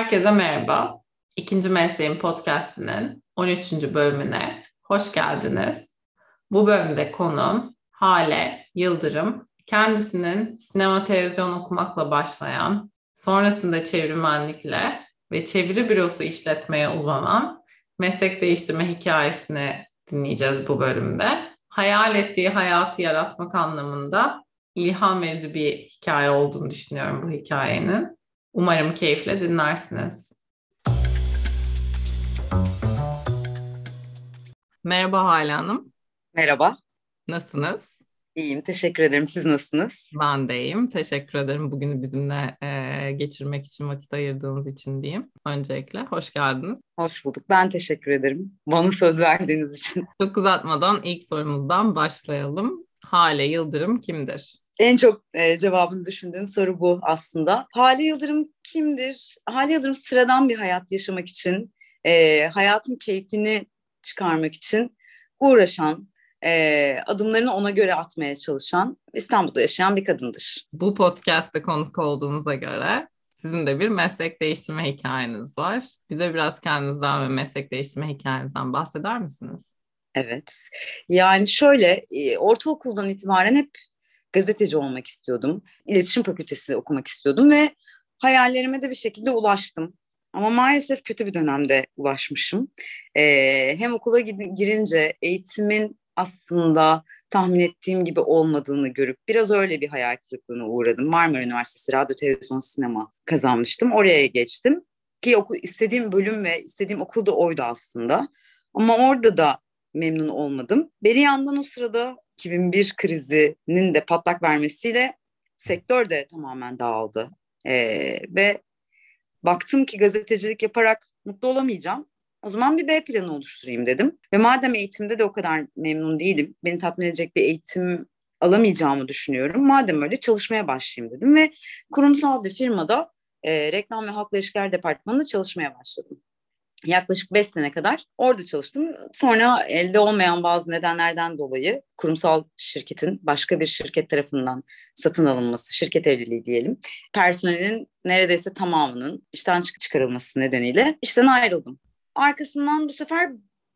Herkese merhaba. İkinci Mesleğin Podcast'inin 13. bölümüne hoş geldiniz. Bu bölümde konuğum Hale Yıldırım. Kendisinin sinema televizyon okumakla başlayan, sonrasında çevirmenlikle ve çeviri bürosu işletmeye uzanan meslek değiştirme hikayesini dinleyeceğiz bu bölümde. Hayal ettiği hayatı yaratmak anlamında ilham verici bir hikaye olduğunu düşünüyorum bu hikayenin. Umarım keyifle dinlersiniz. Merhaba Hale Hanım. Merhaba, Nasılsınız? iyiyim. Teşekkür ederim. Siz nasılsınız? Ben de iyiyim. Teşekkür ederim bugünü bizimle geçirmek için vakit ayırdığınız için diyeyim. Öncelikle hoş geldiniz. Hoş bulduk. Ben teşekkür ederim. Bana söz verdiğiniz için. Çok uzatmadan ilk sorumuzdan başlayalım. Hale Yıldırım kimdir? En çok cevabını düşündüğüm soru bu aslında. Hale Yıldırım kimdir? Hale Yıldırım sıradan bir hayat yaşamak için, hayatın keyfini çıkarmak için uğraşan, adımlarını ona göre atmaya çalışan, İstanbul'da yaşayan bir kadındır. Bu podcast'te konuk olduğunuza göre sizin de bir meslek değiştirme hikayeniz var. Bize biraz kendinizden ve meslek değiştirme hikayenizden bahseder misiniz? Evet. Yani şöyle, ortaokuldan itibaren hep gazeteci olmak istiyordum. İletişim Fakültesi'nde okumak istiyordum ve hayallerime de bir şekilde ulaştım. Ama maalesef kötü bir dönemde ulaşmışım. Hem okula girince eğitimin aslında tahmin ettiğim gibi olmadığını görüp biraz öyle bir hayal kırıklığına uğradım. Marmara Üniversitesi Radyo, Televizyon, Sinema kazanmıştım. Oraya geçtim. Ki istediğim bölüm ve istediğim okul da oydu aslında. Ama orada da memnun olmadım. Bir yandan o sırada 2001 krizinin de patlak vermesiyle sektör de tamamen dağıldı. Ve baktım ki gazetecilik yaparak mutlu olamayacağım. O zaman bir B planı oluşturayım dedim. Ve madem eğitimde de o kadar memnun değilim, beni tatmin edecek bir eğitim alamayacağımı düşünüyorum. Madem öyle çalışmaya başlayayım dedim ve kurumsal bir firmada reklam ve halkla ilişkiler departmanında çalışmaya başladım. Yaklaşık 5 sene kadar orada çalıştım. Sonra elde olmayan bazı nedenlerden dolayı kurumsal şirketin başka bir şirket tarafından satın alınması, şirket evliliği diyelim. Personelin neredeyse tamamının işten çıkarılması nedeniyle işten ayrıldım. Arkasından bu sefer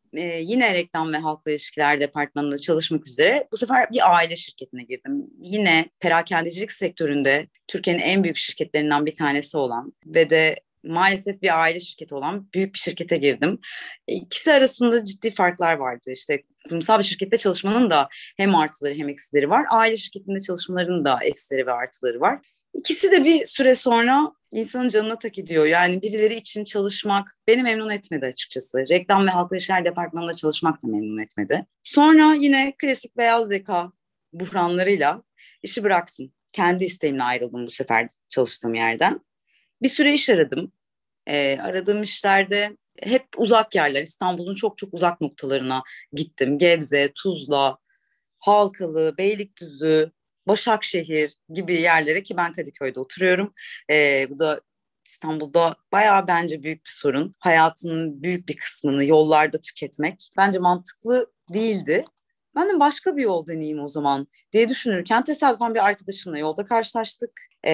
yine reklam ve halkla ilişkiler departmanında çalışmak üzere bu sefer bir aile şirketine girdim. Yine perakendecilik sektöründe Türkiye'nin en büyük şirketlerinden bir tanesi olan ve de maalesef bir aile şirketi olan büyük bir şirkete girdim. İkisi arasında ciddi farklar vardı. İşte kurumsal bir şirkette çalışmanın da hem artıları hem eksileri var. Aile şirketinde çalışmaların da eksileri ve artıları var. İkisi de bir süre sonra insanın canına tak ediyor. Yani birileri için çalışmak beni memnun etmedi açıkçası. Reklam ve halkla ilişkiler departmanında çalışmak da memnun etmedi. Sonra yine klasik beyaz yaka buhranlarıyla işi bıraktım. Kendi isteğimle ayrıldım bu sefer çalıştığım yerden. Bir süre iş aradım. Aradığım işlerde hep uzak yerler, İstanbul'un çok çok uzak noktalarına gittim. Gebze, Tuzla, Halkalı, Beylikdüzü, Başakşehir gibi yerlere ki ben Kadıköy'de oturuyorum. Bu da İstanbul'da bayağı bence büyük bir sorun. Hayatının büyük bir kısmını yollarda tüketmek bence mantıklı değildi. Ben de başka bir yol deneyeyim o zaman diye düşünürken tesadüfen bir arkadaşımla yolda karşılaştık.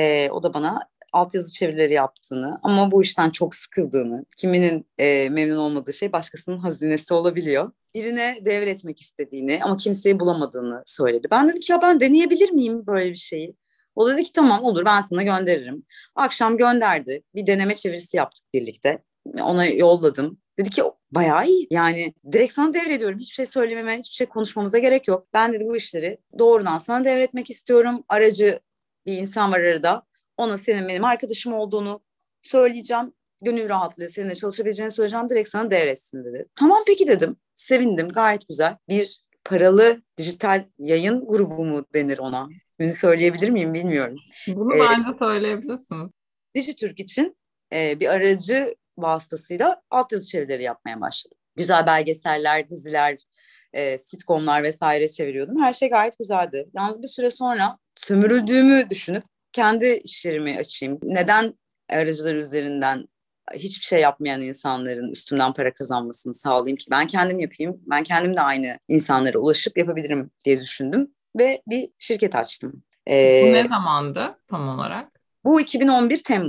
O da bana altyazı çevirileri yaptığını ama bu işten çok sıkıldığını, kiminin memnun olmadığı şey başkasının hazinesi olabiliyor. Birine devretmek istediğini ama kimseyi bulamadığını söyledi. Ben dedim ki ya ben deneyebilir miyim böyle bir şeyi? O da dedi ki tamam olur ben sana gönderirim. Akşam gönderdi. Bir deneme çevirisi yaptık birlikte. Ona yolladım. Dedi ki bayağı iyi. Yani direkt sana devrediyorum. Hiçbir şey söylememe, hiçbir şey konuşmamıza gerek yok. Ben dedi bu işleri doğrudan sana devretmek istiyorum. Aracı bir insan var arada. Ona senin benim arkadaşım olduğunu söyleyeceğim. Gönül rahatlığıyla seninle çalışabileceğini söyleyeceğim. Direkt sana devretsin dedi. Tamam peki dedim. Sevindim gayet güzel. Bir paralı dijital yayın grubu mu denir ona? Bunu söyleyebilir miyim bilmiyorum. Bunu Ee, bence söyleyebilirsiniz. Dijitürk için bir aracı vasıtasıyla altyazı çevirileri yapmaya başladım. Güzel belgeseller, diziler, sitcomlar vesaire çeviriyordum. Her şey gayet güzeldi. Yalnız bir süre sonra sömürüldüğümü düşünüp kendi işlerimi açayım. Neden aracılar üzerinden hiçbir şey yapmayan insanların üstümden para kazanmasını sağlayayım ki ben kendim yapayım. Ben kendim de aynı insanlara ulaşıp yapabilirim diye düşündüm ve bir şirket açtım. Bu ne zamandı tam olarak? Bu 2011 Temmuz.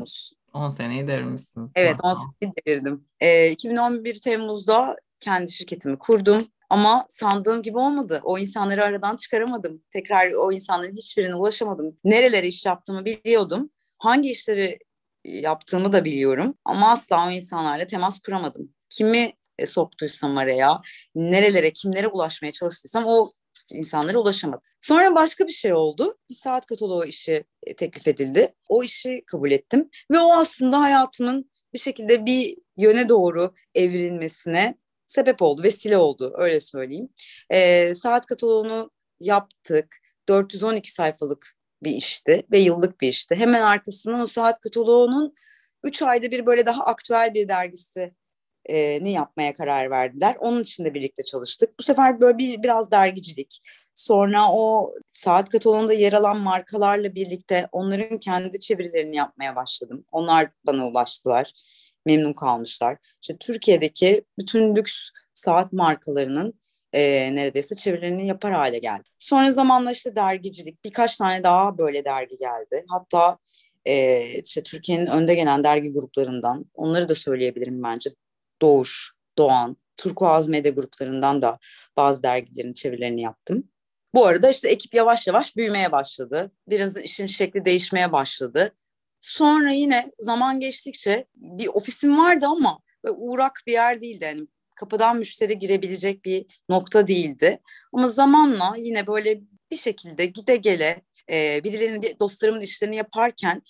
10 seneyi devirmişsiniz. Evet, Maşallah. 18 devirdim. 2011 Temmuz'da kendi şirketimi kurdum. Ama sandığım gibi olmadı. O insanları aradan çıkaramadım. Tekrar o insanların hiçbirine ulaşamadım. Nerelere iş yaptığımı biliyordum. Hangi işleri yaptığımı da biliyorum. Ama asla o insanlarla temas kuramadım. Kimi soktuysam araya, nerelere, kimlere ulaşmaya çalıştıysam o insanlara ulaşamadım. Sonra başka bir şey oldu. Bir saat kataloğu işi teklif edildi. O işi kabul ettim. Ve o aslında hayatımın bir şekilde bir yöne doğru evrilmesine sebep oldu, vesile oldu öyle söyleyeyim. Saat kataloğunu yaptık. 412 sayfalık bir işti ve yıllık bir işti. Hemen arkasından o saat kataloğunun 3 ayda bir böyle daha aktüel bir dergisi ni yapmaya karar verdiler. Onun için de birlikte çalıştık. Bu sefer böyle biraz dergicilik. Sonra o saat kataloğunda yer alan markalarla birlikte onların kendi çevirilerini yapmaya başladım. Onlar bana ulaştılar. Memnun kalmışlar. İşte Türkiye'deki bütün lüks saat markalarının neredeyse çevirilerini yapar hale geldi. Sonra zamanla işte dergicilik, birkaç tane daha böyle dergi geldi. Hatta işte Türkiye'nin önde gelen dergi gruplarından, onları da söyleyebilirim bence. Doğuş, Doğan, Turkuaz Medya gruplarından da bazı dergilerin çevirilerini yaptım. Bu arada işte ekip yavaş yavaş büyümeye başladı. Biraz işin şekli değişmeye başladı. Sonra yine zaman geçtikçe bir ofisim vardı ama uğrak bir yer değildi. Yani kapıdan müşteri girebilecek bir nokta değildi. Ama zamanla yine böyle bir şekilde gide gele birilerinin, dostlarımın işlerini yaparken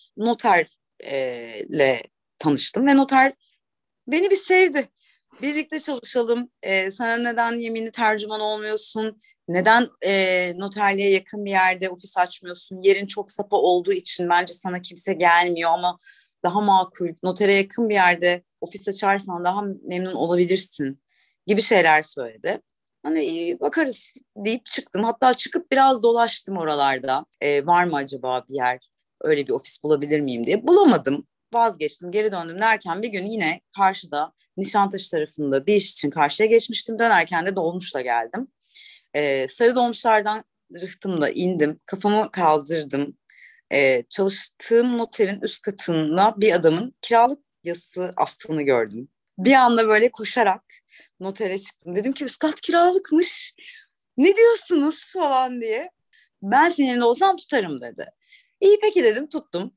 noterle tanıştım ve noter beni bir sevdi. Birlikte çalışalım. Sana neden yeminli tercüman olmuyorsun? Neden noterliğe yakın bir yerde ofis açmıyorsun? Yerin çok sapa olduğu için bence sana kimse gelmiyor ama daha makul, notere yakın bir yerde ofis açarsan daha memnun olabilirsin gibi şeyler söyledi. Hani iyi, bakarız deyip çıktım. Hatta çıkıp biraz dolaştım oralarda. Var mı acaba bir yer, öyle bir ofis bulabilir miyim diye. Bulamadım, vazgeçtim, geri döndüm derken bir gün yine karşıda Nişantaşı tarafında bir iş için karşıya geçmiştim. Dönerken de dolmuşla geldim. Sarı dolmuşlardan rıhtımla indim. Kafamı kaldırdım. Çalıştığım noterin üst katında bir adamın kiralık yazısı astığını gördüm. Bir anda böyle koşarak notere çıktım. Dedim ki üst kat kiralıkmış. Ne diyorsunuz falan diye. Ben senin yerinde olsam tutarım dedi. İyi peki dedim, tuttum.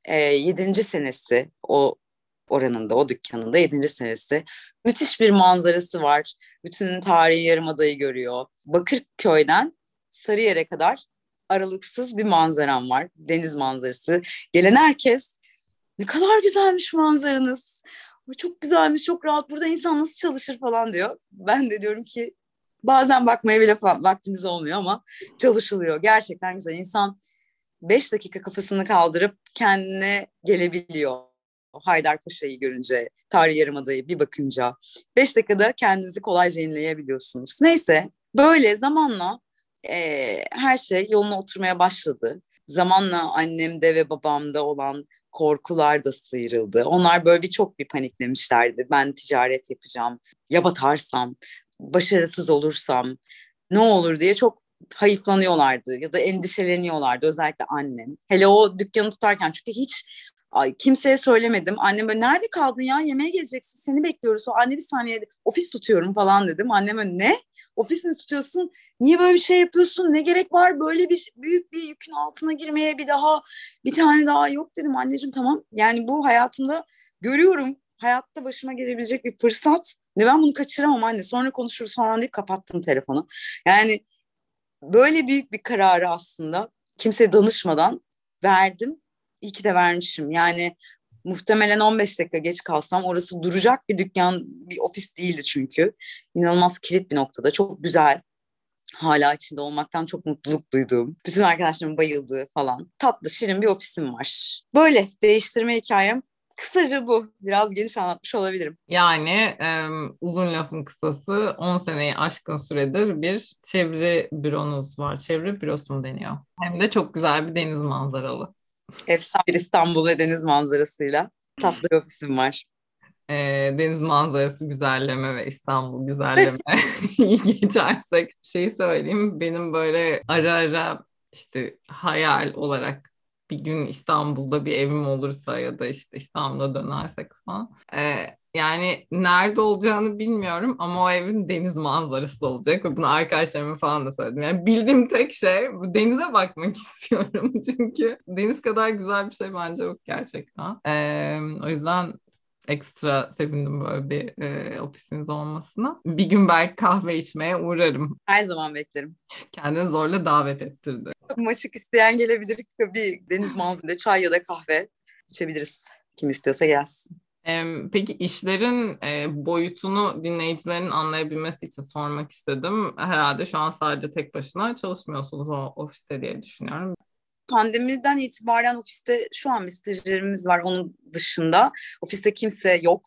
7. senesi o oranında, o dükkanında 7. senesi. Müthiş bir manzarası var. Bütün tarihi yarımadayı görüyor. Bakırköy'den Sarıyer'e kadar aralıksız bir manzaram var. Deniz manzarası. Gelen herkes ne kadar güzelmiş manzaranız. Çok güzelmiş, çok rahat. Burada insan nasıl çalışır falan diyor. Ben de diyorum ki bazen bakmaya bile vaktimiz olmuyor ama çalışılıyor. Gerçekten güzel. İnsan 5 dakika kafasını kaldırıp kendine gelebiliyor. Haydarpaşa'yı görünce, Tarihi Yarımada'yı bir bakınca 5 dakikada kendinizi kolayca inleyebiliyorsunuz. Neyse, böyle zamanla her şey yoluna oturmaya başladı. Zamanla annemde ve babamda olan korkular da sıyrıldı. Onlar böyle çok bir paniklemişlerdi. Ben ticaret yapacağım, ya batarsam, başarısız olursam ne olur diye çok hayıflanıyorlardı ya da endişeleniyorlardı, özellikle annem. Hele o dükkanı tutarken, çünkü hiç kimseye söylemedim. Annem böyle nerede kaldın ya, yemeğe geleceksin, seni bekliyoruz. O anne bir saniye, ofis tutuyorum falan dedim. Annem böyle ne? Ofis mi tutuyorsun? Niye böyle bir şey yapıyorsun? Ne gerek var böyle bir büyük bir yükün altına girmeye, bir tane daha yok dedim. Anneciğim tamam, yani bu hayatımda görüyorum, hayatta başıma gelebilecek bir fırsat ve ben bunu kaçıramam anne, sonra konuşuruz falan deyip kapattım telefonu. Yani böyle büyük bir kararı aslında kimseye danışmadan verdim. İyi ki de vermişim. Yani muhtemelen 15 dakika geç kalsam orası duracak bir dükkan, bir ofis değildi çünkü. İnanılmaz kilit bir noktada. Çok güzel. Hala içinde olmaktan çok mutluluk duyduğum, bütün arkadaşlarımın bayıldığı falan tatlı, şirin bir ofisim var. Böyle değiştirme hikayem kısaca bu. Biraz geniş anlatmış olabilirim. Yani uzun lafın kısası 10 seneyi aşkın süredir bir çeviri büronuz var. Çeviri bürosu mu deniyor? Hem de çok güzel bir deniz manzaralı. Efsane bir İstanbul ve deniz manzarasıyla tatlı bir ofisim var. Deniz manzarası güzelleme ve İstanbul güzelleme geçersek şey söyleyeyim, benim böyle ara ara işte hayal olarak bir gün İstanbul'da bir evim olursa ya da işte İstanbul'a dönersek falan. Yani nerede olacağını bilmiyorum ama o evin deniz manzarası olacak ve bunu arkadaşlarıma falan da söyledim. Yani bildiğim tek şey bu, denize bakmak istiyorum çünkü deniz kadar güzel bir şey bence yok gerçekten. O yüzden ekstra sevindim böyle bir ofisiniz olmasına. Bir gün belki kahve içmeye uğrarım. Her zaman beklerim. Kendini zorla davet ettirdi. Maşık isteyen gelebilir. Bir deniz manzarasında çay ya da kahve içebiliriz. Kim istiyorsa gelsin. Peki işlerin boyutunu dinleyicilerin anlayabilmesi için sormak istedim. Herhalde şu an sadece tek başına çalışmıyorsunuz o ofiste diye düşünüyorum. Pandemiden itibaren ofiste şu an bir stajyerimiz var. Onun dışında ofiste kimse yok.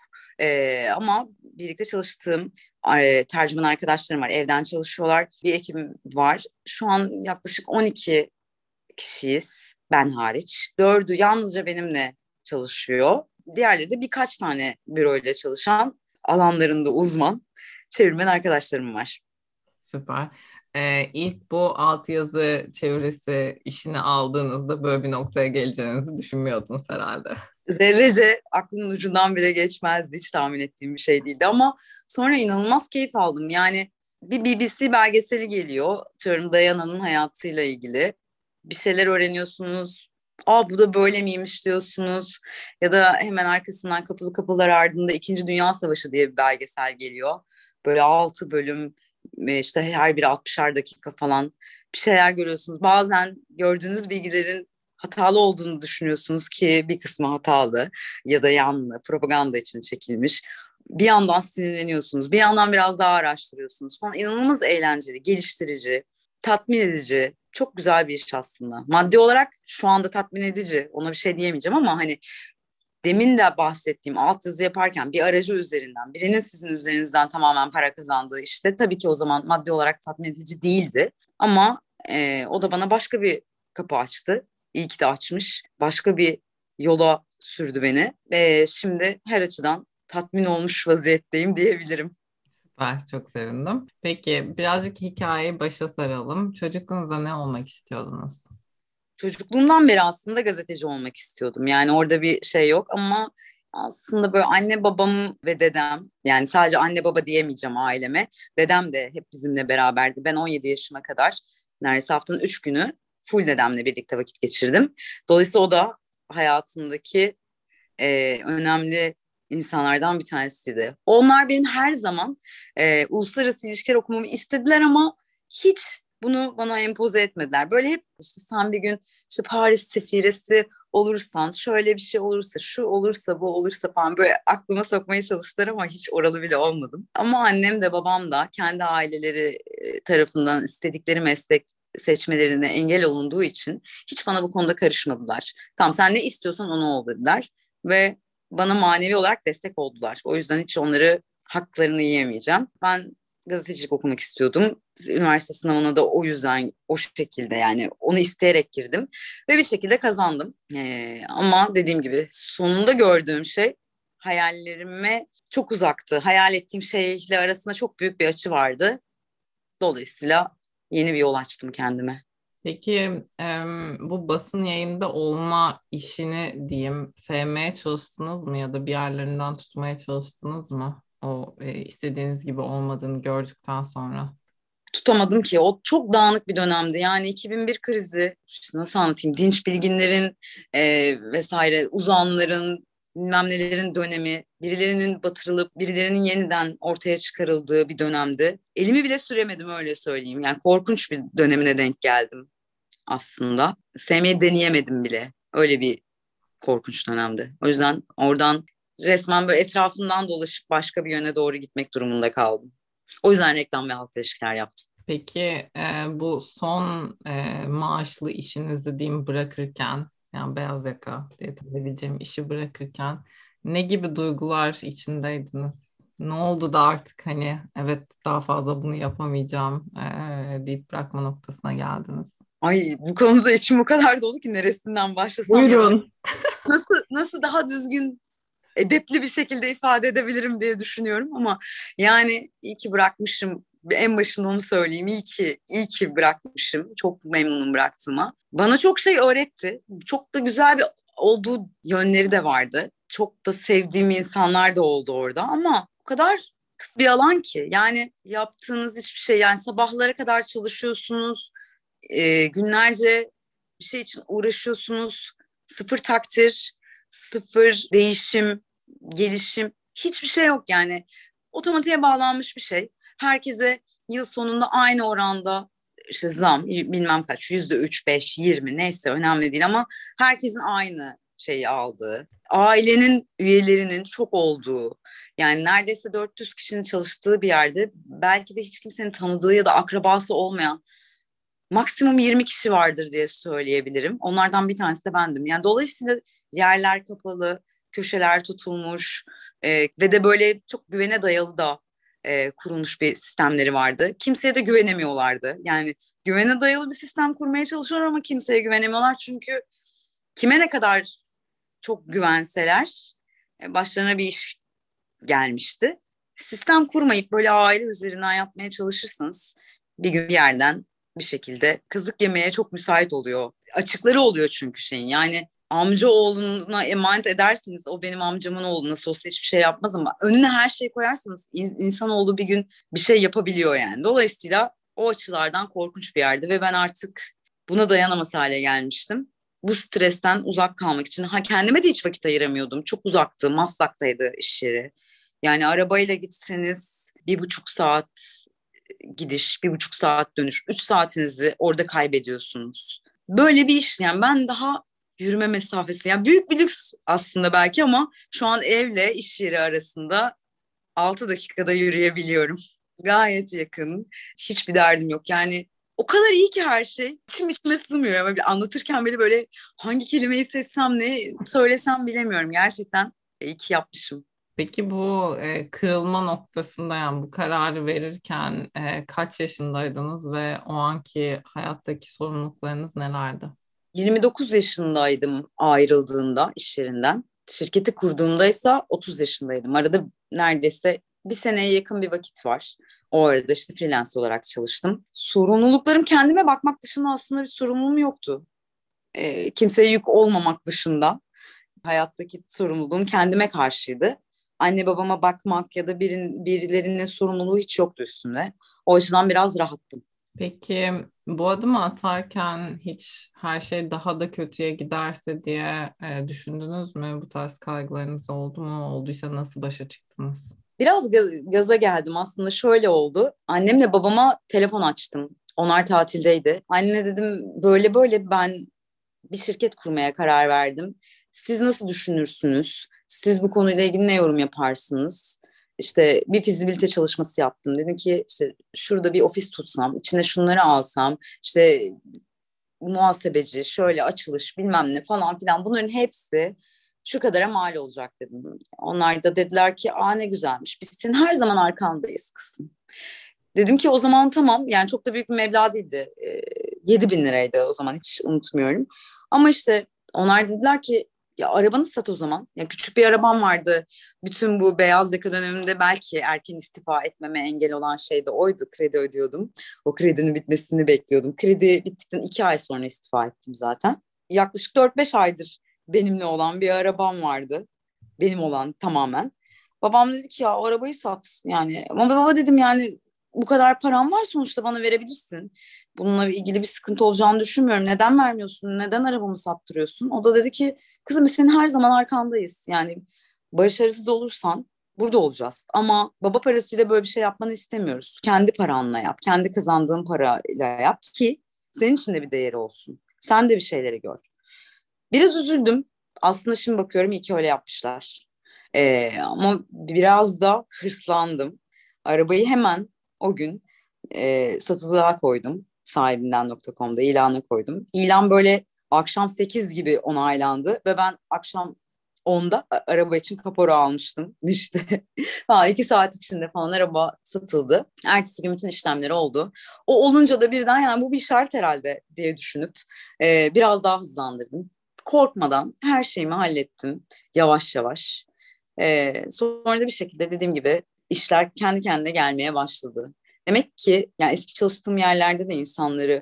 Ama birlikte çalıştığım tercüman arkadaşlarım var. Evden çalışıyorlar. Bir ekibim var. Şu an yaklaşık 12 kişiyiz, ben hariç. 4'ü yalnızca benimle çalışıyor. Diğerleri de birkaç tane büroyla çalışan, alanlarında uzman çevirmen arkadaşlarım var. Süper. İlk bu altyazı çevirisi işini aldığınızda böyle bir noktaya geleceğinizi düşünmüyordunuz herhalde. Zerrece aklımın ucundan bile geçmezdi. Hiç tahmin ettiğim bir şey değildi ama sonra inanılmaz keyif aldım. Yani bir BBC belgeseli geliyor. Diyorum Diana'nın hayatıyla ilgili. Bir şeyler öğreniyorsunuz. Aa, bu da böyle miymiş diyorsunuz. Ya da hemen arkasından Kapılı Kapılar Ardında İkinci Dünya Savaşı diye bir belgesel geliyor. Böyle 6 bölüm, işte her biri 60'ar dakika falan bir şeyler görüyorsunuz. Bazen gördüğünüz bilgilerin hatalı olduğunu düşünüyorsunuz ki bir kısmı hatalı ya da yanlı, propaganda için çekilmiş. Bir yandan sinirleniyorsunuz, bir yandan biraz daha araştırıyorsunuz falan. İnanılmaz eğlenceli, geliştirici, tatmin edici, çok güzel bir iş aslında. Maddi olarak şu anda tatmin edici, ona bir şey diyemeyeceğim ama hani demin de bahsettiğim altyazı yaparken bir aracı üzerinden, birinin sizin üzerinizden tamamen para kazandığı işte tabii ki o zaman maddi olarak tatmin edici değildi. Ama o da bana başka bir kapı açtı. İyi ki de açmış. Başka bir yola sürdü beni. Şimdi her açıdan tatmin olmuş vaziyetteyim diyebilirim. Süper, çok sevindim. Peki birazcık hikayeyi başa saralım. Çocukluğunuzda ne olmak istiyordunuz? Çocukluğumdan beri aslında gazeteci olmak istiyordum. Yani orada bir şey yok ama aslında böyle anne babam ve dedem, yani sadece anne baba diyemeyeceğim aileme. Dedem de hep bizimle beraberdi. Ben 17 yaşıma kadar neredeyse haftanın 3 günü full dedemle birlikte vakit geçirdim. Dolayısıyla o da hayatımdaki önemli insanlardan bir tanesiydi. Onlar benim her zaman uluslararası ilişkiler okumamı istediler ama hiç bunu bana empoze etmediler. Böyle hep işte sen bir gün işte Paris sefiresi olursan, şöyle bir şey olursa, şu olursa, bu olursa falan böyle aklıma sokmaya çalıştılar ama hiç oralı bile olmadım. Ama annem de babam da kendi aileleri tarafından istedikleri meslek seçmelerine engel olunduğu için hiç bana bu konuda karışmadılar. Tamam, sen ne istiyorsan onu ol dediler ve bana manevi olarak destek oldular. O yüzden hiç onları haklarını yiyemeyeceğim. Ben gazetecilik okumak istiyordum. Üniversite sınavına da o yüzden o şekilde, yani onu isteyerek girdim ve bir şekilde kazandım. Ama dediğim gibi sonunda gördüğüm şey hayallerime çok uzaktı. Hayal ettiğim şeyle arasında çok büyük bir açı vardı. Dolayısıyla yeni bir yol açtım kendime. Peki bu basın yayında olma işini diyeyim sevmeye çalıştınız mı ya da bir yerlerinden tutmaya çalıştınız mı? O istediğiniz gibi olmadığını gördükten sonra. Tutamadım ki. O çok dağınık bir dönemdi. Yani 2001 krizi, işte nasıl anlatayım, dinç bilginlerin vesaire uzanların bilmem nelerin dönemi, birilerinin batırılıp birilerinin yeniden ortaya çıkarıldığı bir dönemdi. Elimi bile süremedim, öyle söyleyeyim. Yani korkunç bir dönemine denk geldim aslında. Sevmeyi deneyemedim bile. Öyle bir korkunç dönemdi. O yüzden oradan resmen böyle etrafından dolaşıp başka bir yöne doğru gitmek durumunda kaldım. O yüzden reklam ve halkla ilişkiler yaptım. Peki bu son maaşlı işinizi diyeyim bırakırken yani beyaz yaka diye tabilebileceğim işi bırakırken ne gibi duygular içindeydiniz? Ne oldu da artık hani evet daha fazla bunu yapamayacağım deyip bırakma noktasına geldiniz? Ay, bu konuda içim o kadar dolu ki neresinden başlasam ya da Buyurun. nasıl daha düzgün, edepli bir şekilde ifade edebilirim diye düşünüyorum ama yani iyi ki bırakmışım En başında onu söyleyeyim. İyi ki bırakmışım. Çok memnunum bıraktığıma. Bana çok şey öğretti. Çok da güzel bir olduğu yönleri de vardı. Çok da sevdiğim insanlar da oldu orada ama o kadar kısa bir alan ki. Yani yaptığınız hiçbir şey, yani sabahlara kadar çalışıyorsunuz. Günlerce bir şey için uğraşıyorsunuz. Sıfır takdir, sıfır değişim, gelişim. Hiçbir şey yok yani. Otomatiğe bağlanmış bir şey. Herkese yıl sonunda aynı oranda işte zam, bilmem kaç, %3, 5, 20 neyse önemli değil ama herkesin aynı şeyi aldığı, ailenin üyelerinin çok olduğu, yani neredeyse 400 kişinin çalıştığı bir yerde belki de hiç kimsenin tanıdığı ya da akrabası olmayan maksimum 20 kişi vardır diye söyleyebilirim. Onlardan bir tanesi de bendim. Yani dolayısıyla yerler kapalı, köşeler tutulmuş ve de böyle çok güvene dayalı da kurulmuş bir sistemleri vardı. Kimseye de güvenemiyorlardı. Yani güvene dayalı bir sistem kurmaya çalışıyorlar ama kimseye güvenemiyorlar. Çünkü kime ne kadar çok güvenseler başlarına bir iş gelmişti. Sistem kurmayıp böyle aile üzerinden yapmaya çalışırsanız bir gün bir yerden bir şekilde kazık yemeye çok müsait oluyor. Açıkları oluyor çünkü şeyin. Yani amca oğluna emanet ederseniz o benim amcamın oğlu nasıl olsa hiçbir şey yapmaz ama önüne her şeyi koyarsanız insanoğlu bir gün bir şey yapabiliyor yani. Dolayısıyla o açılardan korkunç bir yerdi ve ben artık buna dayanamaz hale gelmiştim. Bu stresten uzak kalmak için kendime de hiç vakit ayıramıyordum. Çok uzaktı, Maslak'taydı iş yeri. Yani arabayla gitseniz 1,5 saat gidiş, 1,5 saat dönüş, 3 saatinizi orada kaybediyorsunuz. Böyle bir iş yani ben daha yürüme mesafesi, yani büyük bir lüks aslında belki ama şu an evle iş yeri arasında 6 dakikada yürüyebiliyorum. Gayet yakın, hiçbir derdim yok yani. O kadar iyi ki her şey. İçime sığmıyor ama bir anlatırken böyle hangi kelimeyi seçsem ne söylesem bilemiyorum. Gerçekten iyi ki yapmışım. Peki bu kırılma noktasında, yani bu kararı verirken kaç yaşındaydınız ve o anki hayattaki sorumluluklarınız nelerdi? 29 yaşındaydım ayrıldığında iş yerinden. Şirketi kurduğumdaysa 30 yaşındaydım. Arada neredeyse bir seneye yakın bir vakit var. O arada işte freelance olarak çalıştım. Sorumluluklarım kendime bakmak dışında aslında bir sorumluluğum yoktu. Kimseye yük olmamak dışında hayattaki sorumluluğum kendime karşıydı. Anne babama bakmak ya da birilerinin sorumluluğu hiç yoktu üstümde. O açıdan biraz rahattım. Peki bu adımı atarken hiç her şey daha da kötüye giderse diye düşündünüz mü? Bu tarz kaygılarınız oldu mu? Olduysa nasıl başa çıktınız? Biraz gaza geldim aslında, şöyle oldu. Annemle babama telefon açtım. Onlar tatildeydi. Anne dedim, böyle böyle ben bir şirket kurmaya karar verdim. Siz nasıl düşünürsünüz? Siz bu konuyla ilgili ne yorum yaparsınız? İşte bir fizibilite çalışması yaptım. Dedim ki işte şurada bir ofis tutsam, içine şunları alsam, işte muhasebeci, şöyle açılış bilmem ne falan filan, bunların hepsi şu kadara mal olacak dedim. Onlar da dediler ki ne güzelmiş, biz senin her zaman arkandayız kızım. Dedim ki o zaman tamam, yani çok da büyük bir meblağ değildi. 7.000 liraydı o zaman, hiç unutmuyorum. Ama işte onlar dediler ki ya arabanı sat o zaman. Ya küçük bir arabam vardı. Bütün bu beyaz yaka döneminde belki erken istifa etmeme engel olan şey de oydu. Kredi ödüyordum. O kredinin bitmesini bekliyordum. Kredi bittikten 2 ay sonra istifa ettim zaten. Yaklaşık 4-5 aydır benimle olan bir arabam vardı. Benim olan tamamen. Babam dedi ki ya o arabayı sat yani. Ama baba dedim, yani bu kadar param var sonuçta, bana verebilirsin. Bununla ilgili bir sıkıntı olacağını düşünmüyorum. Neden vermiyorsun? Neden arabamı sattırıyorsun? O da dedi ki kızım biz senin her zaman arkandayız. Yani başarısız olursan burada olacağız. Ama baba parasıyla böyle bir şey yapmanı istemiyoruz. Kendi paranla yap. Kendi kazandığın parayla yap ki senin için de bir değeri olsun. Sen de bir şeyleri gör. Biraz üzüldüm. Aslında şimdi bakıyorum iyi ki öyle yapmışlar. Ama biraz da hırslandım. Arabayı hemen o gün satılığa koydum. Sahibinden.com'da ilana koydum. İlan böyle akşam 8 gibi onaylandı ve ben akşam 10'da araba için kapora almıştım. İşte 2 saat içinde falan araba satıldı. Ertesi gün bütün işlemleri oldu. O olunca da birden yani bu bir şart herhalde diye düşünüp biraz daha hızlandırdım. Korkmadan her şeyimi hallettim yavaş yavaş. Sonra da bir şekilde dediğim gibi işler kendi kendine gelmeye başladı. Demek ki yani eski çalıştığım yerlerde de insanları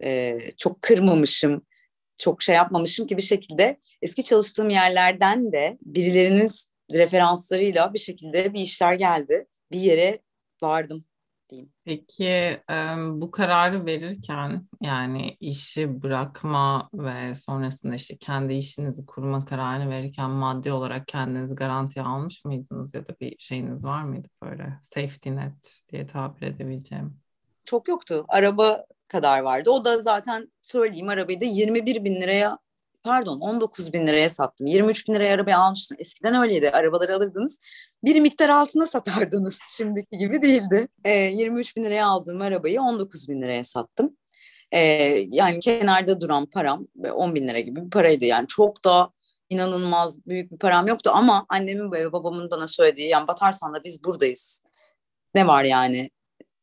çok kırmamışım, çok şey yapmamışım ki bir şekilde eski çalıştığım yerlerden de birilerinin referanslarıyla bir şekilde bir işler geldi. Bir yere vardım diyeyim. Peki bu kararı verirken yani işi bırakma ve sonrasında işte kendi işinizi kurma kararını verirken maddi olarak kendinizi garantiye almış mıydınız ya da bir şeyiniz var mıydı böyle safety net diye tabir edebileceğim? Çok yoktu. Araba kadar vardı. O da zaten söyleyeyim arabayı da 21 bin liraya, pardon 19 bin liraya sattım. 23 bin liraya arabayı almıştım. Eskiden öyleydi. Arabaları alırdınız. Bir miktar altına satardınız. Şimdiki gibi değildi. 23 bin liraya aldığım arabayı 19 bin liraya sattım. Ee, Yani kenarda duran param 10 bin lira gibi bir paraydı. Yani çok da inanılmaz büyük bir param yoktu ama annemin ve babamın bana söylediği yani batarsan da biz buradayız. Ne var yani,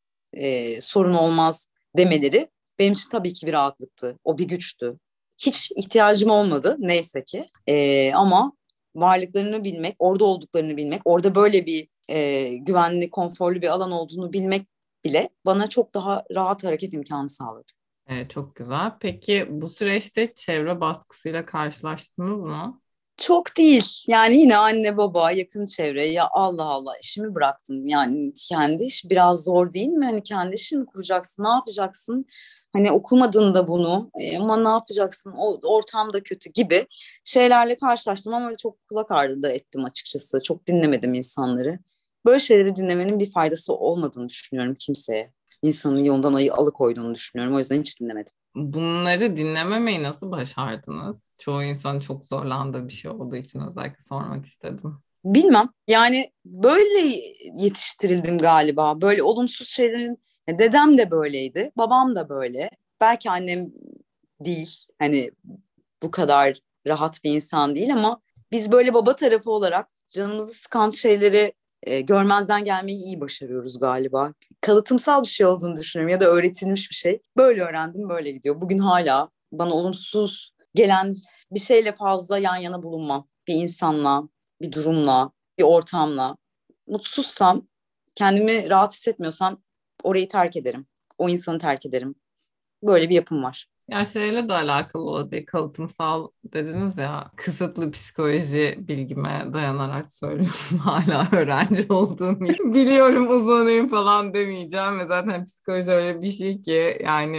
sorun olmaz demeleri benim için tabii ki bir rahatlıktı. O bir güçtü. Hiç ihtiyacım olmadı neyse ki. Ama varlıklarını bilmek, orada olduklarını bilmek, orada böyle bir güvenli, konforlu bir alan olduğunu bilmek bile bana çok daha rahat hareket imkanı sağladı. Çok güzel. Peki bu süreçte çevre baskısıyla karşılaştınız mı? Çok değil. Yani yine anne baba, yakın çevre, ya Allah Allah işimi bıraktım. Yani kendi iş biraz zor değil mi? Hani kendi işini kuracaksın, ne yapacaksın? Hani okumadın da bunu ama ne yapacaksın? O ortam da kötü gibi şeylerle karşılaştım ama öyle çok kulak ardı da ettim açıkçası. Çok dinlemedim insanları. Böyle şeyleri dinlemenin bir faydası olmadığını düşünüyorum kimseye. İnsanın yolundan alıkoyduğunu düşünüyorum. O yüzden hiç dinlemedim. Bunları dinlememeyi nasıl başardınız? Çoğu insan çok zorlandığı bir şey olduğu için özellikle sormak istedim. Bilmem. Yani böyle yetiştirildim galiba. Böyle olumsuz şeylerin dedem de böyleydi, babam da böyle. Belki annem değil. Hani bu kadar rahat bir insan değil ama biz böyle baba tarafı olarak canımızı sıkan şeyleri görmezden gelmeyi iyi başarıyoruz galiba. Kalıtımsal bir şey olduğunu düşünüyorum ya da öğretilmiş bir şey. Böyle öğrendim, böyle gidiyor. Bugün hala bana olumsuz gelen bir şeyle fazla yan yana bulunmam. Bir insanla, bir durumla, bir ortamla. Mutsuzsam, kendimi rahat hissetmiyorsam orayı terk ederim. O insanı terk ederim. Böyle bir yapım var. Ya şeyle de alakalı olabilir. Kalıtımsal dediniz ya, kısıtlı psikoloji bilgime dayanarak söylüyorum. Hala öğrenci olduğum için. Biliyorum uzmanıyım falan demeyeceğim ve zaten psikoloji öyle bir şey ki yani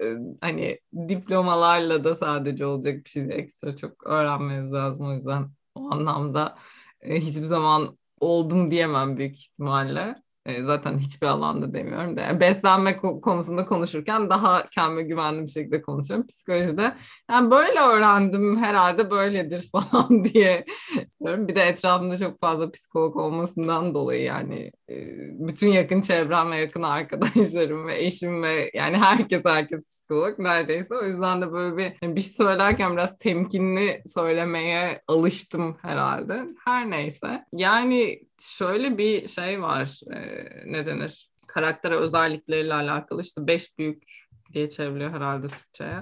hani diplomalarla da sadece olacak bir şey değil. Ekstra çok öğrenmeniz lazım, o yüzden o anlamda hiçbir zaman oldum diyemem büyük ihtimalle. Zaten hiçbir alanda demiyorum da. Yani beslenme konusunda konuşurken daha kendime güvenli bir şekilde konuşuyorum. Psikolojide yani böyle öğrendim herhalde böyledir falan diye diyorum. Bir de etrafımda çok fazla psikolog olmasından dolayı yani bütün yakın çevrem ve yakın arkadaşlarım ve eşim ve yani herkes psikolog neredeyse. O yüzden de böyle bir şey söylerken biraz temkinli söylemeye alıştım herhalde. Her neyse. Yani şöyle bir şey var. Ne denir? Karakter özellikleriyle alakalı işte beş büyük diye çevriliyor herhalde Türkçe'ye.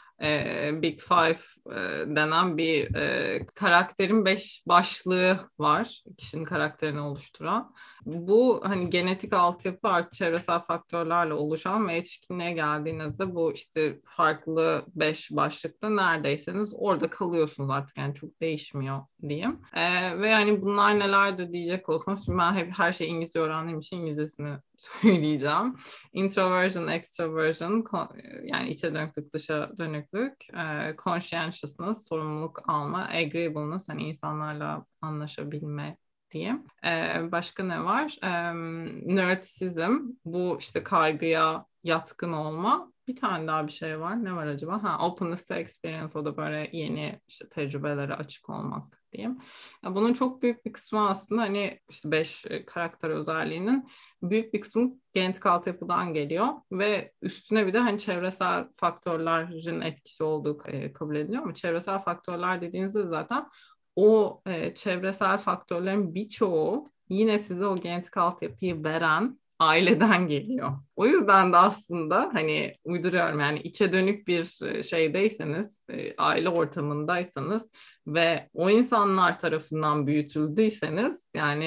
Big Five denen bir karakterin beş başlığı var kişinin karakterini oluşturan. Bu hani genetik altyapı artı çevresel faktörlerle oluşan ve yetişkinliğe geldiğinizde bu işte farklı beş başlıkta neredeyseniz orada kalıyorsunuz artık yani çok değişmiyor diyeyim. Ve yani bunlar nelerdir diyecek olsanız şimdi ben hep her şeyi İngilizce öğrendiğim için İngilizcesini söyleyeceğim. Introversion, extroversion, yani içe dönüklük, dışa dönüklük, conscientiousness, sorumluluk alma, agreeableness, hani insanlarla anlaşabilme diyeyim. Başka ne var? Neuroticism, bu işte kaygıya yatkın olma. Bir tane daha bir şey var. Ne var acaba? Openness to experience, o da böyle yeni işte tecrübelere açık olmak diyeyim. Ya bunun çok büyük bir kısmı aslında hani işte beş karakter özelliğinin büyük bir kısmı genetik altyapıdan geliyor ve üstüne bir de hani çevresel faktörlerin etkisi olduğu kabul ediliyor ama çevresel faktörler dediğinizde zaten o çevresel faktörlerin birçoğu yine size o genetik altyapıyı veren aileden geliyor. O yüzden de aslında hani uyduruyorum yani içe dönük bir şeydeyseniz, aile ortamındaysanız ve o insanlar tarafından büyütüldüyseniz yani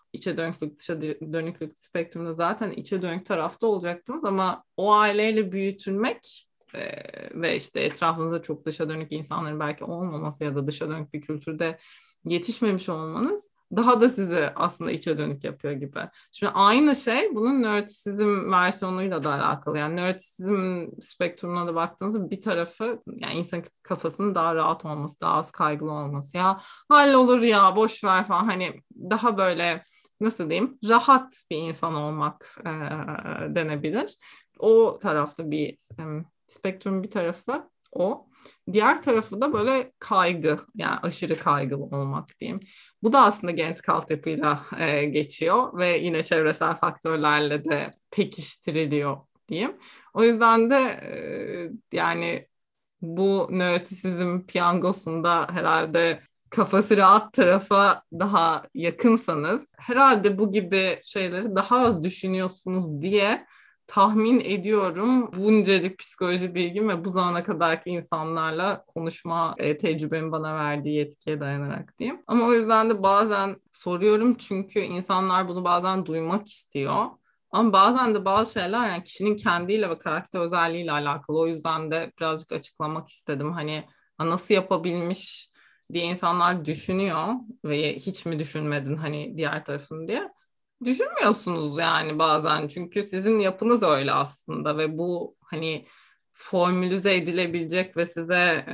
içe dönüklük, dışa dönüklük spektrumunda zaten içe dönük tarafta olacaktınız ama o aileyle büyütülmek ve işte etrafınızda çok dışa dönük insanların belki olmaması ya da dışa dönük bir kültürde yetişmemiş olmanız daha da sizi aslında içe dönük yapıyor gibi. Şimdi aynı şey bunun nörotisizm versiyonuyla da alakalı. Yani nörotisizm spektrumuna da baktığınızda bir tarafı yani insan kafasının daha rahat olması, daha az kaygılı olması. Ya hallolur ya boş ver falan hani daha böyle nasıl diyeyim rahat bir insan olmak denebilir. O tarafta bir spektrumun bir tarafı o. Diğer tarafı da böyle kaygı yani aşırı kaygılı olmak diyeyim. Bu da aslında genetik altyapıyla geçiyor ve yine çevresel faktörlerle de pekiştiriliyor diyeyim. O yüzden de yani bu nörotisizm piyangosunda herhalde kafası rahat tarafa daha yakınsanız herhalde bu gibi şeyleri daha az düşünüyorsunuz diye tahmin ediyorum. Buncacık psikoloji bilgim ve bu zamana kadarki insanlarla konuşma tecrübemin bana verdiği yetkiye dayanarak diyeyim. Ama o yüzden de bazen soruyorum çünkü insanlar bunu bazen duymak istiyor. Ama bazen de bazı şeyler yani kişinin kendiyle ve karakter özelliğiyle alakalı. O yüzden de birazcık açıklamak istedim. Hani nasıl yapabilmiş diye insanlar düşünüyor ve hiç mi düşünmedin hani diğer tarafını diye. Düşünmüyorsunuz yani bazen çünkü sizin yapınız öyle aslında ve bu hani formülize edilebilecek ve size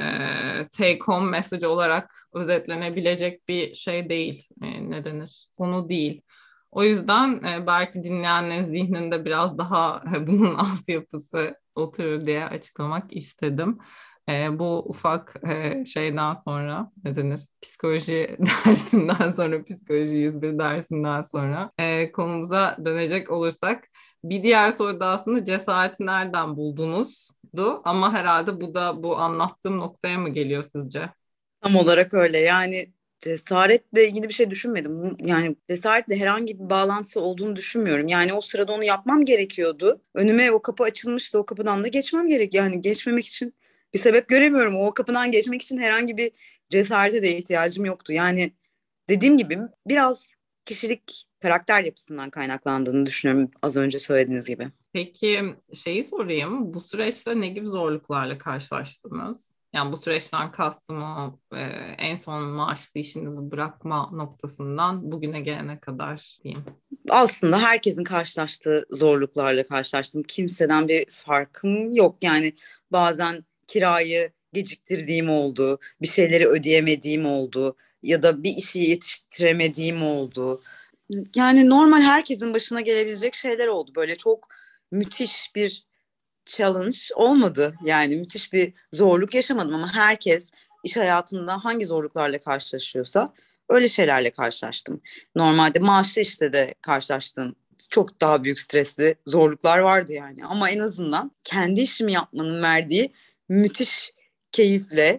take home message olarak özetlenebilecek bir şey değil. Ne denir? Konu değil. O yüzden belki dinleyenlerin zihninde biraz daha bunun altyapısı oturur diye açıklamak istedim. Bu ufak şeyden sonra ne denir? Psikoloji dersinden sonra, psikoloji 101 dersinden sonra konumuza dönecek olursak bir diğer soru da aslında cesareti nereden buldunuzdu? Ama herhalde bu da bu anlattığım noktaya mı geliyor sizce? Tam olarak öyle. Yani cesaretle ilgili bir şey düşünmedim. Yani cesaretle herhangi bir bağlantısı olduğunu düşünmüyorum. Yani o sırada onu yapmam gerekiyordu. Önüme o kapı açılmıştı. O kapıdan da geçmem gerek. Yani geçmemek için bir sebep göremiyorum. O kapıdan geçmek için herhangi bir cesarete de ihtiyacım yoktu. Yani dediğim gibi biraz kişilik, karakter yapısından kaynaklandığını düşünüyorum az önce söylediğiniz gibi. Peki şeyi sorayım. Bu süreçte ne gibi zorluklarla karşılaştınız? Yani bu süreçten kastım o en son maaşlı işinizi bırakma noktasından bugüne gelene kadar diyeyim. Aslında herkesin karşılaştığı zorluklarla karşılaştım. Kimseden bir farkım yok. Yani bazen kirayı geciktirdiğim oldu, bir şeyleri ödeyemediğim oldu ya da bir işi yetiştiremediğim oldu. Yani normal herkesin başına gelebilecek şeyler oldu. Böyle çok müthiş bir challenge olmadı. Yani müthiş bir zorluk yaşamadım ama herkes iş hayatında hangi zorluklarla karşılaşıyorsa öyle şeylerle karşılaştım. Normalde maaşlı işte de karşılaştığım çok daha büyük stresli zorluklar vardı yani. Ama en azından kendi işimi yapmanın verdiği müthiş keyifle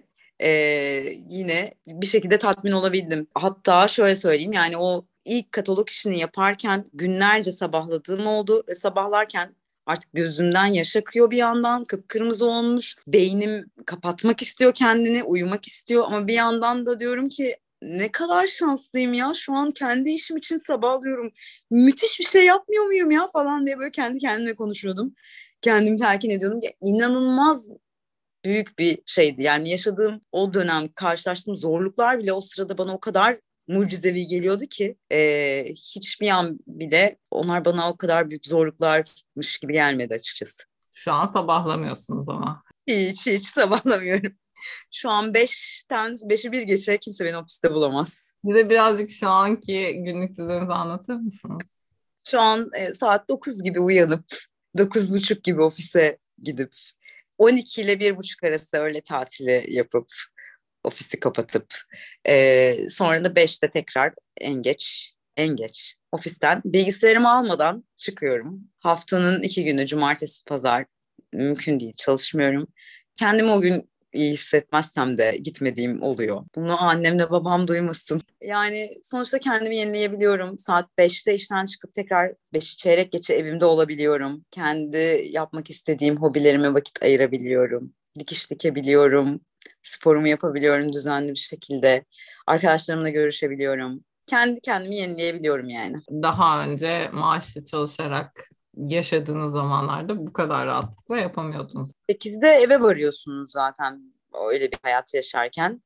yine bir şekilde tatmin olabildim. Hatta şöyle söyleyeyim yani o ilk katalog işini yaparken günlerce sabahladığım oldu ve sabahlarken artık gözümden yaş akıyor bir yandan, kıpkırmızı olmuş. Beynim kapatmak istiyor kendini, uyumak istiyor ama bir yandan da diyorum ki ne kadar şanslıyım ya. Şu an kendi işim için sabahlıyorum. Müthiş bir şey yapmıyor muyum ya falan diye böyle kendi kendime konuşuyordum. Kendimi telkin ediyordum. Ya, İnanılmaz büyük bir şeydi. Yani yaşadığım o dönem karşılaştığım zorluklar bile o sırada bana o kadar mucizevi geliyordu ki hiçbir an bile onlar bana o kadar büyük zorluklarmış gibi gelmedi açıkçası. Şu an sabahlamıyorsunuz ama. Hiç sabahlamıyorum. Şu an 5'i bir geçe kimse beni ofiste bulamaz. Bize birazcık şu anki günlük düzeninizi anlatır mısınız? Şu an saat 9 gibi uyanıp 9:30 gibi ofise gidip 12 ile 1:30 arası öğle tatili yapıp ofisi kapatıp sonra da 5'te tekrar en geç ofisten bilgisayarımı almadan çıkıyorum. Haftanın 2 günü cumartesi pazar mümkün değil çalışmıyorum. Kendimi o gün iyi hissetmezsem de gitmediğim oluyor. Bunu annemle babam duymasın. Yani sonuçta kendimi yenileyebiliyorum. Saat 5'te işten çıkıp tekrar 5'i çeyrek geçe evimde olabiliyorum. Kendi yapmak istediğim hobilerime vakit ayırabiliyorum. Dikiş dikebiliyorum. Sporumu yapabiliyorum düzenli bir şekilde. Arkadaşlarımla görüşebiliyorum. kendi kendimi yenileyebiliyorum yani. Daha önce maaşlı çalışarak yaşadığınız zamanlarda bu kadar rahatlıkla yapamıyordunuz. 8'de eve varıyorsunuz zaten öyle bir hayat yaşarken.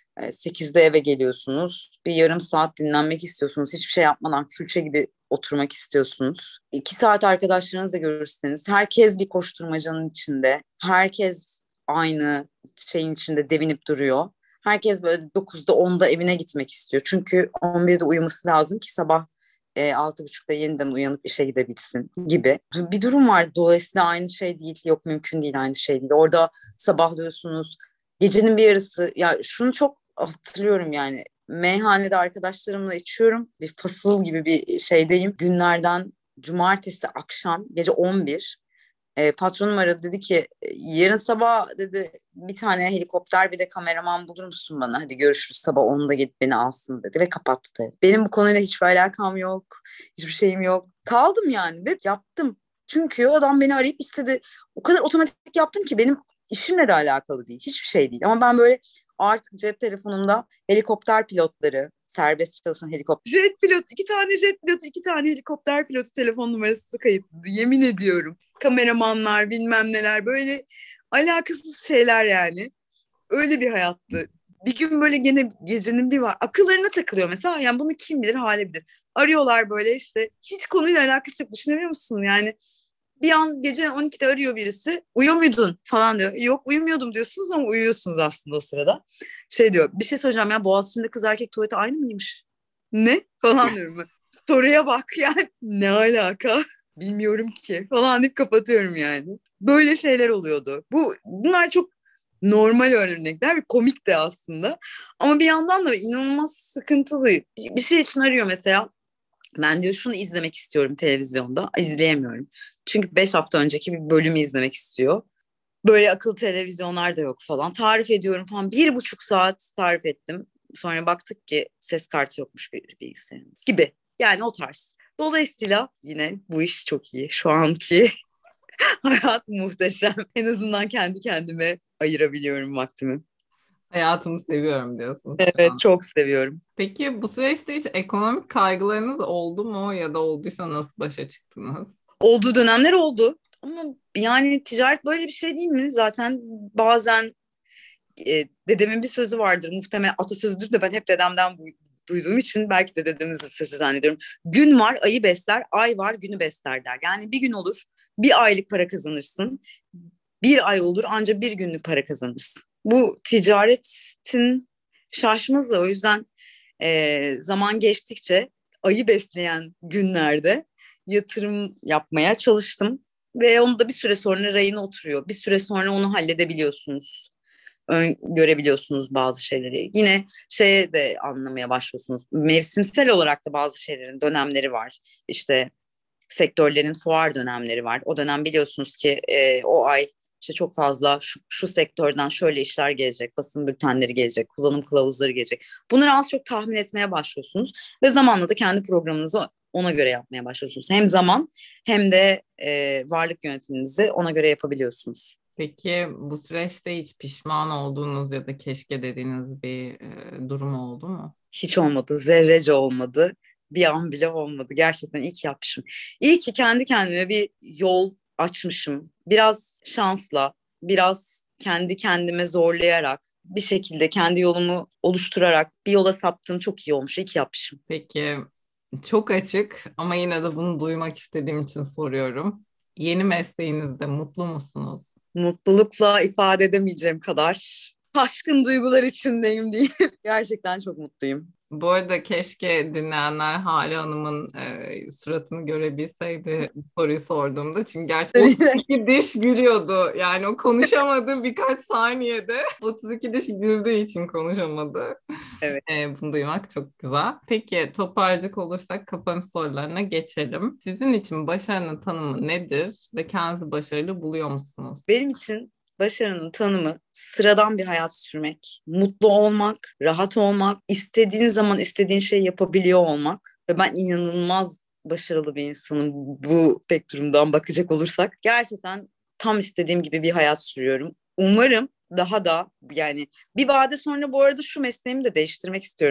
8'de eve geliyorsunuz. Bir yarım saat dinlenmek istiyorsunuz. Hiçbir şey yapmadan külçe gibi oturmak istiyorsunuz. 2 saat arkadaşlarınızla görürseniz herkes bir koşturmacanın içinde. Herkes aynı şeyin içinde devinip duruyor. Herkes böyle 9'da 10'da evine gitmek istiyor. Çünkü 11'de uyuması lazım ki sabah 6.30'da yeniden uyanıp işe gidebilsin gibi bir durum var. Dolayısıyla aynı şey değil. Yok, mümkün değil, aynı şey değil. Orada sabahlıyorsunuz. Gecenin bir yarısı, ya şunu çok hatırlıyorum yani. Meyhanede arkadaşlarımla içiyorum. Bir fasıl gibi bir şeydeyim. Günlerden cumartesi akşam gece 11. Patronum aradı, dedi ki yarın sabah dedi bir tane helikopter bir de kameraman bulur musun bana? Hadi görüşürüz, sabah 10'da gelip beni alsın dedi ve kapattı. Benim bu konuyla hiçbir alakam yok. Hiçbir şeyim yok. Kaldım yani ve yaptım. Çünkü o adam beni arayıp istedi. O kadar otomatik yaptım ki benim işimle de alakalı değil. Hiçbir şey değil. Ama ben böyle artık cep telefonumda helikopter pilotları, serbest çalışan helikopter. Jet pilot, 2 tane jet pilotu, 2 tane helikopter pilotu telefon numarası kayıtlı. Yemin ediyorum. Kameramanlar, bilmem neler, böyle alakasız şeyler yani. Öyle bir hayattı. Bir gün böyle gene gecenin bir var. Akıllarına takılıyor mesela. Yani bunu kim bilir, hale bilir. Arıyorlar böyle işte. Hiç konuyla alakası yok. Düşünebiliyor musun? Yani bir an gece 12'de arıyor birisi. Uyuyor muydun falan diyor. Yok, uyumuyordum diyorsunuz ama uyuyorsunuz aslında o sırada. Şey diyor, bir şey söyleyeceğim ya, Boğaziçi'nde kız erkek tuvaleti aynı mıymış? Ne? Falan diyorum ben. Story'e bak yani. Ne alaka? Bilmiyorum ki falan deyip kapatıyorum yani. Böyle şeyler oluyordu. Bunlar çok normal örnekler ve komik de aslında. Ama bir yandan da inanılmaz sıkıntılı. Bir şey için arıyor mesela. Ben diyor şunu izlemek istiyorum televizyonda. İzleyemiyorum. Çünkü 5 hafta önceki bir bölümü izlemek istiyor. Böyle akıllı televizyonlar da yok falan. Tarif ediyorum falan. 1,5 saat tarif ettim. Sonra baktık ki ses kartı yokmuş bir bilgisayarın gibi. Yani o tarz. Dolayısıyla yine bu iş çok iyi. Şu anki hayat muhteşem. En azından kendi kendime ayırabiliyorum vaktimi. Hayatımı seviyorum diyorsunuz şu Evet, an. çok seviyorum. Peki bu süreçte hiç ekonomik kaygılarınız oldu mu ya da olduysa nasıl başa çıktınız? Olduğu dönemler oldu. Ama yani ticaret böyle bir şey değil mi? Zaten bazen dedemin bir sözü vardır. Muhtemelen atasözüdür de ben hep dedemden duyduğum için belki de dedemizin sözü zannediyorum. Gün var ayı besler, ay var günü besler der. Yani bir gün olur bir aylık para kazanırsın. Bir ay olur ancak bir günlük para kazanırsın. Bu ticaretin şaşmazı. O yüzden zaman geçtikçe ayı besleyen günlerde yatırım yapmaya çalıştım. Ve onu da bir süre sonra rayına oturuyor. Bir süre sonra onu halledebiliyorsunuz. Görebiliyorsunuz bazı şeyleri. Yine şeye de anlamaya başlıyorsunuz. Mevsimsel olarak da bazı şeylerin dönemleri var. İşte sektörlerin fuar dönemleri var. O dönem biliyorsunuz ki o ay işte çok fazla şu sektörden şöyle işler gelecek, basın bültenleri gelecek, kullanım kılavuzları gelecek. Bunları az çok tahmin etmeye başlıyorsunuz ve zamanla da kendi programınızı ona göre yapmaya başlıyorsunuz. Hem zaman hem de varlık yönetiminizi ona göre yapabiliyorsunuz. Peki bu süreçte hiç pişman olduğunuz ya da keşke dediğiniz bir durum oldu mu? Hiç olmadı, zerrece olmadı. Bir an bile olmadı. Gerçekten iyi ki yapmışım. İyi ki kendi kendime bir yol açmışım. Biraz şansla, biraz kendi kendime zorlayarak, bir şekilde kendi yolumu oluşturarak bir yola saptım. Çok iyi olmuş. İyi ki yapmışım. Peki çok açık ama yine de bunu duymak istediğim için soruyorum. Yeni mesleğinizde mutlu musunuz? Mutlulukla ifade edemeyeceğim kadar taşkın duygular içindeyim diyeyim. Gerçekten çok mutluyum. Bu arada keşke dinleyenler Hale Hanım'ın suratını görebilseydi bu soruyu sorduğumda. Çünkü gerçekten 32 diş gülüyordu. Yani o konuşamadı birkaç saniyede. 32 diş güldüğü için konuşamadı. Evet. Bunu duymak çok güzel. Peki toparlayacak olursak kafanın sorularına geçelim. Sizin için başarının tanımı nedir ve kendinizi başarılı buluyor musunuz? Benim için başarının tanımı sıradan bir hayat sürmek, mutlu olmak, rahat olmak, istediğin zaman istediğin şeyi yapabiliyor olmak ve ben inanılmaz başarılı bir insanım bu spektrumdan bakacak olursak. Gerçekten tam istediğim gibi bir hayat sürüyorum. Umarım daha da yani bir vade sonra bu arada şu mesleğimi de değiştirmek istiyorum.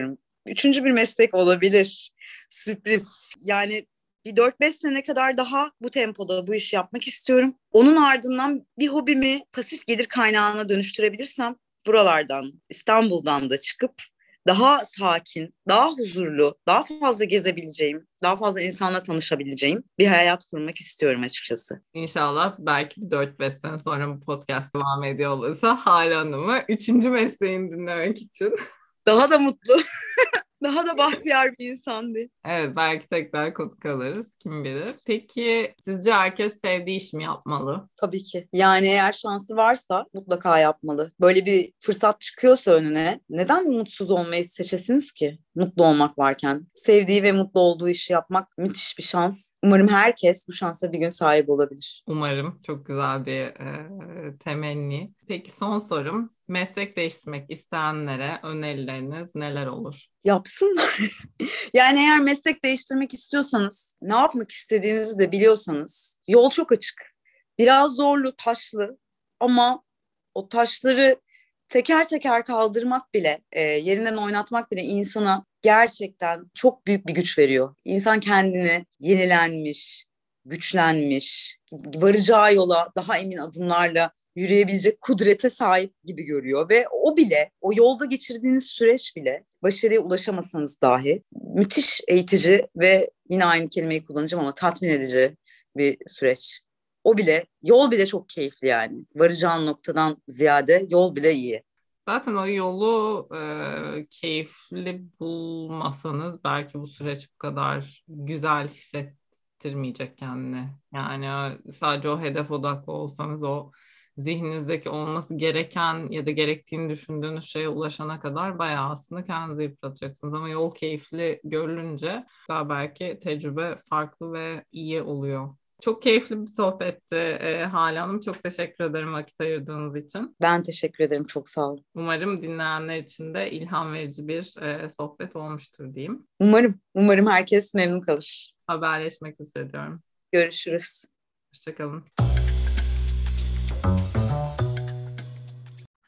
Üçüncü bir meslek olabilir. Sürpriz. Yani bir 4-5 sene kadar daha bu tempoda bu işi yapmak istiyorum. Onun ardından bir hobimi pasif gelir kaynağına dönüştürebilirsem buralardan, İstanbul'dan da çıkıp daha sakin, daha huzurlu, daha fazla gezebileceğim, daha fazla insanla tanışabileceğim bir hayat kurmak istiyorum açıkçası. İnşallah belki 4-5 sene sonra bu podcast devam ediyor olursa Hale Hanım'ı üçüncü mesleğini dinlemek için. Daha da mutlu, daha da bahtiyar bir insandı. Evet, belki tekrar konuk alırız, kim bilir. Peki sizce herkes sevdiği iş mi yapmalı? Tabii ki. Yani eğer şansı varsa mutlaka yapmalı. Böyle bir fırsat çıkıyorsa önüne neden mutsuz olmayı seçesiniz ki? Mutlu olmak varken. Sevdiği ve mutlu olduğu işi yapmak müthiş bir şans. Umarım herkes bu şansa bir gün sahip olabilir. Umarım. Çok güzel bir temenni. Peki son sorum. Meslek değiştirmek isteyenlere önerileriniz neler olur? Yapsınlar. Yani eğer meslek değiştirmek istiyorsanız, ne yapmak istediğinizi de biliyorsanız yol çok açık. Biraz zorlu, taşlı ama o taşları teker teker kaldırmak bile, yerinden oynatmak bile insana gerçekten çok büyük bir güç veriyor. İnsan kendini yenilenmiş, güçlenmiş, varacağı yola daha emin adımlarla yürüyebilecek kudrete sahip gibi görüyor ve o bile, o yolda geçirdiğiniz süreç bile başarıya ulaşamasanız dahi müthiş eğitici ve yine aynı kelimeyi kullanacağım ama tatmin edici bir süreç. O bile, yol bile çok keyifli yani. Varacağın noktadan ziyade yol bile iyi. Zaten o yolu keyifli bulmasanız belki bu süreç bu kadar güzel hissettirmeyecek kendini. Yani sadece o hedef odaklı olsanız o zihninizdeki olması gereken ya da gerektiğini düşündüğünüz şeye ulaşana kadar bayağı aslında kendinizi yıpratacaksınız. Ama yol keyifli görülünce daha belki tecrübe farklı ve iyi oluyor. Çok keyifli bir sohbetti Hale Hanım. Çok teşekkür ederim vakit ayırdığınız için. Ben teşekkür ederim, çok sağ olun. Umarım dinleyenler için de ilham verici bir sohbet olmuştur diyeyim. Umarım herkes memnun kalır. Haberleşmek üzere diyorum. Görüşürüz. Hoşçakalın.